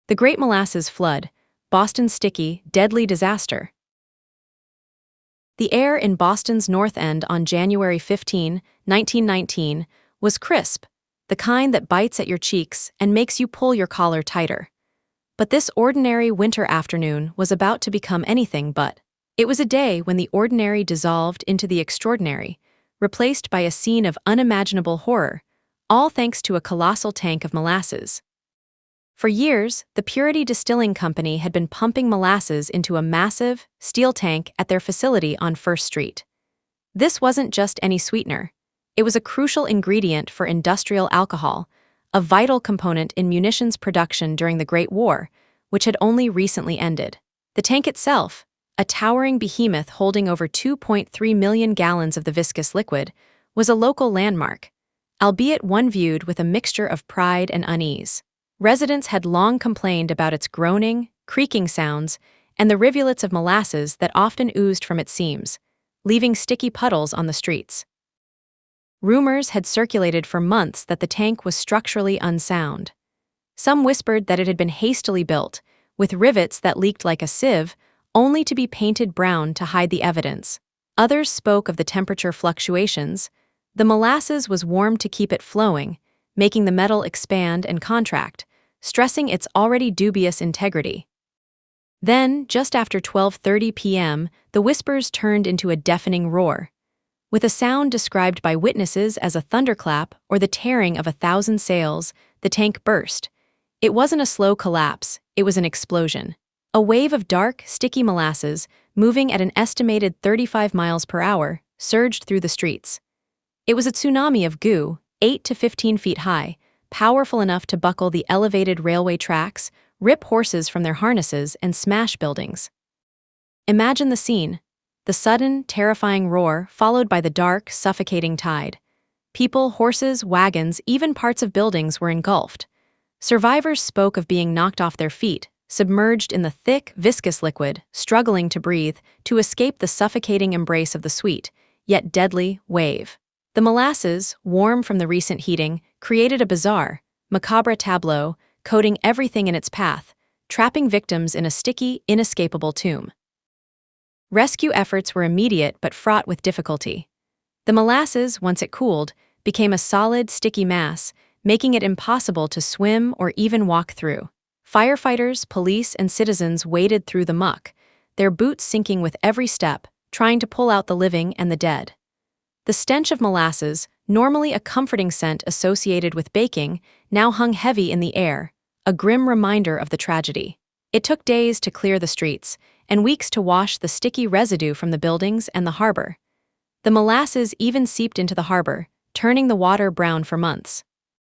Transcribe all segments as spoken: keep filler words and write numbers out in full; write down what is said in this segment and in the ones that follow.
The Great Molasses Flood, Boston's Sticky, Deadly Disaster. The air in Boston's North End on January fifteenth, nineteen nineteen, was crisp, the kind that bites at your cheeks and makes you pull your collar tighter. But this ordinary winter afternoon was about to become anything but. It was a day when the ordinary dissolved into the extraordinary, replaced by a scene of unimaginable horror, all thanks to a colossal tank of molasses. For years, the Purity Distilling Company had been pumping molasses into a massive, steel tank at their facility on First Street. This wasn't just any sweetener. It was a crucial ingredient for industrial alcohol, a vital component in munitions production during the Great War, which had only recently ended. The tank itself, a towering behemoth holding over two point three million gallons of the viscous liquid, was a local landmark, albeit one viewed with a mixture of pride and unease. Residents had long complained about its groaning, creaking sounds, and the rivulets of molasses that often oozed from its seams, leaving sticky puddles on the streets. Rumors had circulated for months that the tank was structurally unsound. Some whispered that it had been hastily built, with rivets that leaked like a sieve, only to be painted brown to hide the evidence. Others spoke of the temperature fluctuations. The molasses was warmed to keep it flowing, making the metal expand and contract, stressing its already dubious integrity. Then, just after twelve thirty p m, the whispers turned into a deafening roar. With a sound described by witnesses as a thunderclap or the tearing of a thousand sails, the tank burst. It wasn't a slow collapse, it was an explosion. A wave of dark, sticky molasses, moving at an estimated thirty-five miles per hour, surged through the streets. It was a tsunami of goo, eight to fifteen feet high, powerful enough to buckle the elevated railway tracks, rip horses from their harnesses, and smash buildings. Imagine the scene: the sudden, terrifying roar followed by the dark, suffocating tide. People, horses, wagons, even parts of buildings were engulfed. Survivors spoke of being knocked off their feet, submerged in the thick, viscous liquid, struggling to breathe, to escape the suffocating embrace of the sweet, yet deadly, wave. The molasses, warm from the recent heating, created a bizarre, macabre tableau, coating everything in its path, trapping victims in a sticky, inescapable tomb. Rescue efforts were immediate but fraught with difficulty. The molasses, once it cooled, became a solid, sticky mass, making it impossible to swim or even walk through. Firefighters, police, and citizens waded through the muck, their boots sinking with every step, trying to pull out the living and the dead. The stench of molasses, normally a comforting scent associated with baking, now hung heavy in the air, a grim reminder of the tragedy. It took days to clear the streets, and weeks to wash the sticky residue from the buildings and the harbor. The molasses even seeped into the harbor, turning the water brown for months.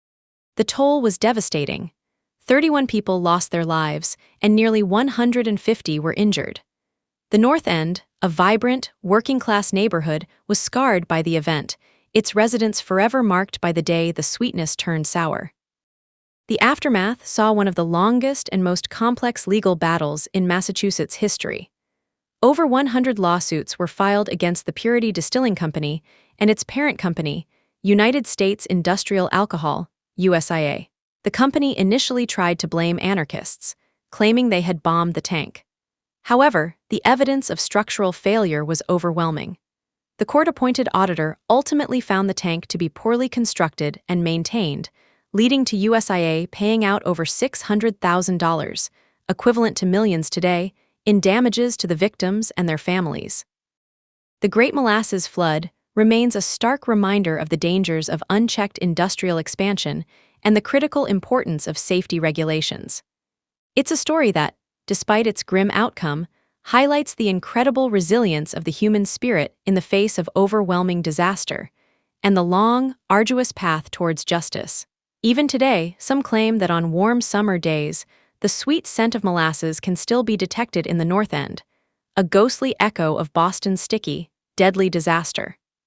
The toll was devastating. thirty-one people lost their lives, and nearly one hundred fifty were injured. The North End, a vibrant, working-class neighborhood, was scarred by the event, its residents forever marked by the day the sweetness turned sour. The aftermath saw one of the longest and most complex legal battles in Massachusetts history. Over one hundred lawsuits were filed against the Purity Distilling Company and its parent company, United States Industrial Alcohol, U S I A. The company initially tried to blame anarchists, claiming they had bombed the tank. However, the evidence of structural failure was overwhelming. The court-appointed auditor ultimately found the tank to be poorly constructed and maintained, leading to U S I A paying out over six hundred thousand dollars, equivalent to millions today, in damages to the victims and their families. The Great Molasses Flood remains a stark reminder of the dangers of unchecked industrial expansion and the critical importance of safety regulations. It's a story that, despite its grim outcome, highlights the incredible resilience of the human spirit in the face of overwhelming disaster, and the long, arduous path towards justice. Even today, some claim that on warm summer days, the sweet scent of molasses can still be detected in the North End, a ghostly echo of Boston's sticky, deadly disaster.